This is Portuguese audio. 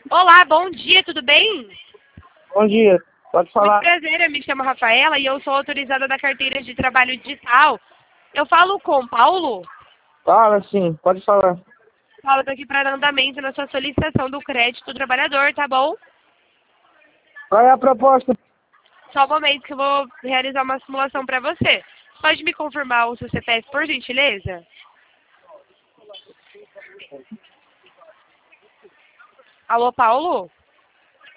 Olá, bom dia, tudo bem? Bom dia, pode Muito falar. prazer, eu me chamo Rafaela e eu sou autorizada da carteira de trabalho digital. Eu falo com o Paulo. Fala sim, pode falar. Paulo, estou aqui para dar andamento na sua solicitação do crédito do trabalhador, tá bom? Qual é a proposta? Só um momento que eu vou realizar uma simulação para você. Pode me confirmar o seu CPF, por gentileza? Alô, Paulo?